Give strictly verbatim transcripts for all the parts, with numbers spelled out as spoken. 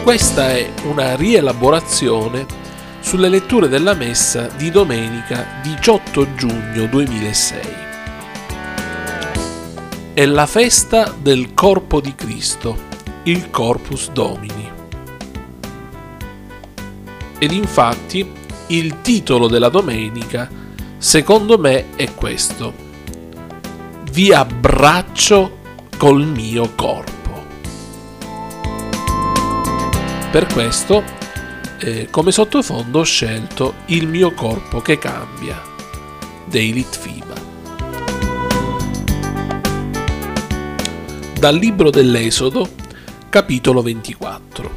Questa è una rielaborazione sulle letture della messa di domenica diciotto giugno duemilasei. È la festa del corpo di Cristo, il Corpus Domini. Ed infatti il titolo della domenica, secondo me, è questo: Vi abbraccio col mio corpo. Per questo, eh, come sottofondo ho scelto Il mio corpo che cambia dei Litfiba. Dal libro dell'Esodo, capitolo ventiquattro.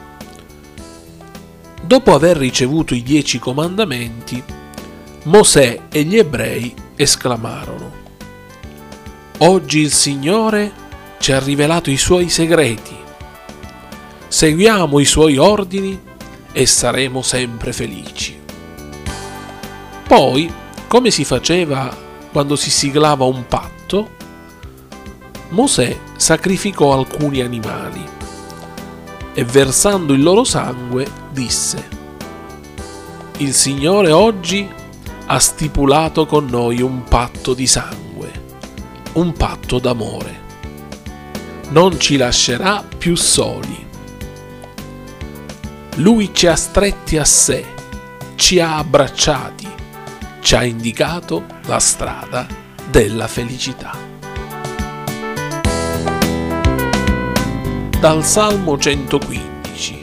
Dopo aver ricevuto i dieci comandamenti, Mosè e gli ebrei esclamarono: Oggi il Signore ci ha rivelato i suoi segreti. Seguiamo i suoi ordini e saremo sempre felici. Poi, come si faceva quando si siglava un patto, Mosè sacrificò alcuni animali e, versando il loro sangue, disse: Il Signore oggi ha stipulato con noi un patto di sangue, un patto d'amore. Non ci lascerà più soli. Lui ci ha stretti a sé, ci ha abbracciati, ci ha indicato la strada della felicità. Dal Salmo centoquindici.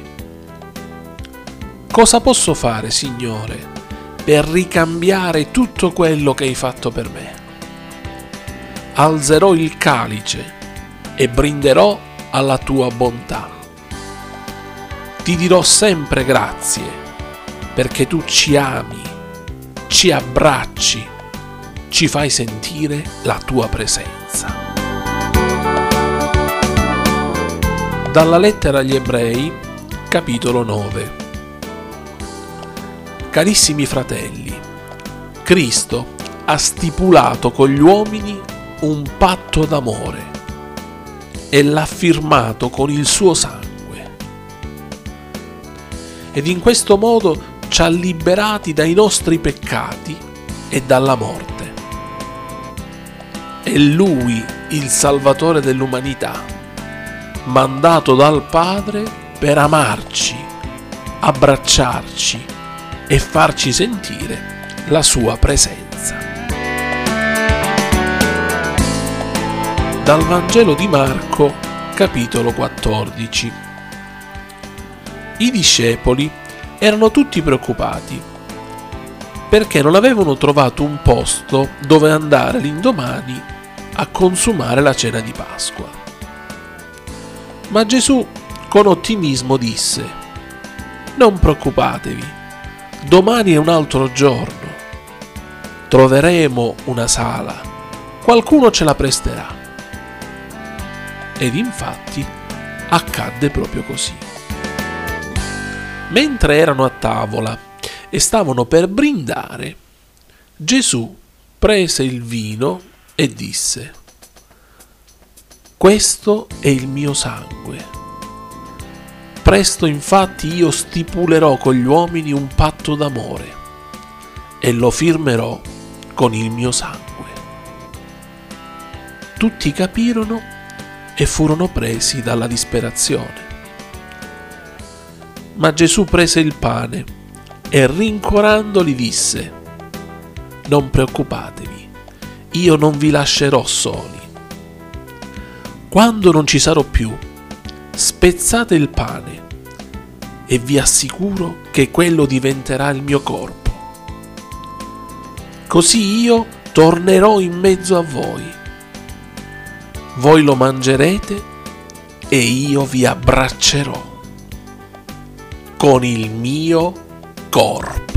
Cosa posso fare, Signore, per ricambiare tutto quello che hai fatto per me? Alzerò il calice e brinderò alla tua bontà. Ti dirò sempre grazie, perché tu ci ami, ci abbracci, ci fai sentire la tua presenza. Dalla lettera agli Ebrei, capitolo nove. Carissimi fratelli, Cristo ha stipulato con gli uomini un patto d'amore e l'ha firmato con il suo sangue. Ed in questo modo ci ha liberati dai nostri peccati e dalla morte. È Lui il Salvatore dell'umanità, mandato dal Padre per amarci, abbracciarci e farci sentire la sua presenza. Dal Vangelo di Marco, capitolo quattordici. I discepoli erano tutti preoccupati perché non avevano trovato un posto dove andare l'indomani a consumare la cena di Pasqua. Ma Gesù con ottimismo disse: Non preoccupatevi, domani è un altro giorno. Troveremo una sala, qualcuno ce la presterà. Ed infatti accadde proprio così. Mentre erano a tavola e stavano per brindare, Gesù prese il vino e disse: Questo è il mio sangue. Presto infatti io stipulerò con gli uomini un patto d'amore e lo firmerò con il mio sangue. Tutti capirono e furono presi dalla disperazione. Ma Gesù prese il pane e rincuorandoli disse: Non preoccupatevi, io non vi lascerò soli. Quando non ci sarò più, spezzate il pane e vi assicuro che quello diventerà il mio corpo. Così io tornerò in mezzo a voi. Voi lo mangerete e io vi abbraccerò con il mio corpo.